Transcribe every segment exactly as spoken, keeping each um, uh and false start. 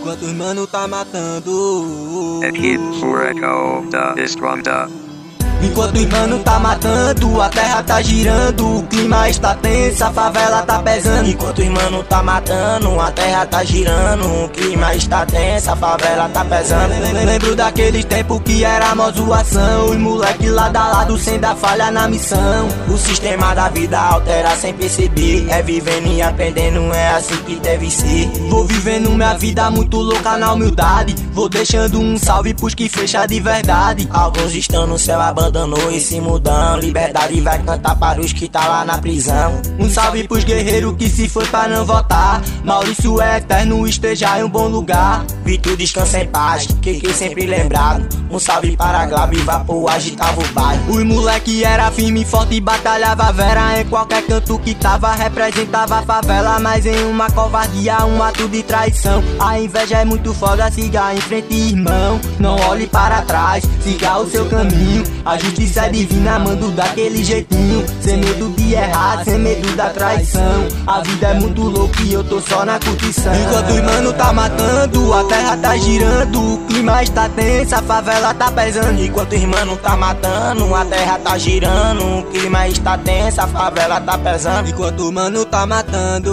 Enquanto os mano tá matando. É hit furacão da Estronda. Enquanto os mano tá matando, a terra tá girando, o clima está tenso, a favela tá pesando. Enquanto os mano tá matando, a terra tá girando, o clima está tenso, a favela tá pesando. Lembro daqueles tempos que era mó zoação, os moleque lado a lado sem dar falha na missão. O sistema da vida altera sem perceber, é vivendo e aprendendo, é assim que deve ser. Vou vivendo minha vida muito louca na humildade, vou deixando um salve pros que fecha de verdade. Alguns estão no céu abandonados, abandonou e se mudando. Liberdade vai cantar para os que tá lá na prisão. Um salve pros guerreiros que se foi pra não votar. Maurício é eterno, esteja em um bom lugar. Vitor descansa em paz, que que sempre lembrado. Um salve para Glabi, vapor agitava o bairro. Os moleque era firme, forte e batalhava vera. Em qualquer canto que tava, representava a favela. Mas em uma covardia, um ato de traição. A inveja é muito foda, siga em frente, irmão. Não olhe para trás, siga o seu caminho. A justiça é divina, mando daquele jeitinho. Sem medo de errar, sem medo da traição. A vida é muito louca e eu tô só na curtição. Enquanto os mano tá matando, a terra tá girando, o clima está tenso, a favela tá pesando. Enquanto os mano tá matando, a terra tá girando, o clima está tenso, a favela tá pesando. Enquanto o mano tá matando,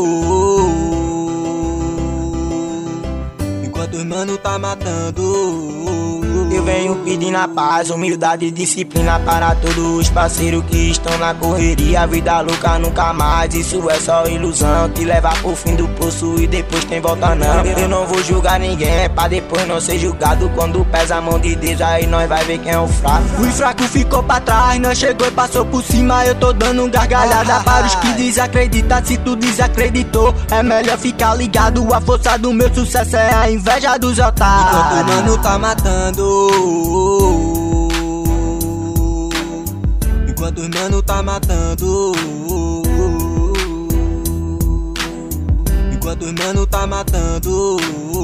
enquanto os mano tá matando, eu venho pedindo a paz, humildade e disciplina para todos os parceiros que estão na correria. A vida louca nunca mais, isso é só ilusão. Te levar pro fim do poço e depois tem volta não. Eu não vou julgar ninguém, pra depois não ser julgado. Quando pesa a mão de Deus, aí nós vai ver quem é o fraco. O fraco ficou pra trás, nós chegou e passou por cima. Eu tô dando gargalhada para os que desacreditam. Se tu desacreditou, é melhor ficar ligado. A força do meu sucesso é a inveja dos otários. Enquanto o mano tá matando, enquanto os mano tá matando, enquanto os mano tá matando.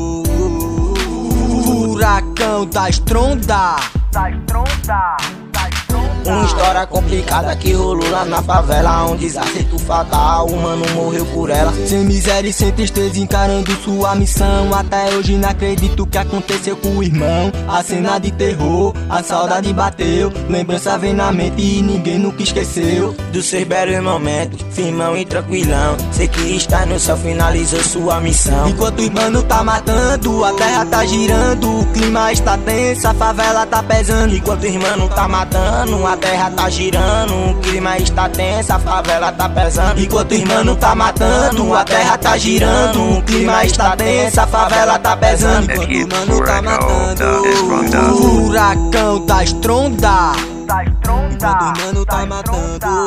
Furacão da Estronda, da Estronda. Uma história complicada que rolou lá na favela, um desacerto fatal, o mano morreu por ela. Sem miséria e sem tristeza, encarando sua missão. Até hoje não acredito que aconteceu com o irmão. A cena de terror, a saudade bateu, lembrança vem na mente e ninguém nunca esqueceu dos seus belos momentos, firmão e tranquilão. Sei que está no céu, finalizou sua missão. Enquanto os mano tá matando, a terra tá girando, o clima está tenso, a favela tá pesando. Enquanto os mano tá matando, a terra tá girando, o clima está tenso, a favela tá pesando. Enquanto os mano tá matando, a terra tá girando, o clima está tenso, a favela tá pesando. Enquanto os mano tá matando, furacão da Estronda, enquanto os mano tá matando.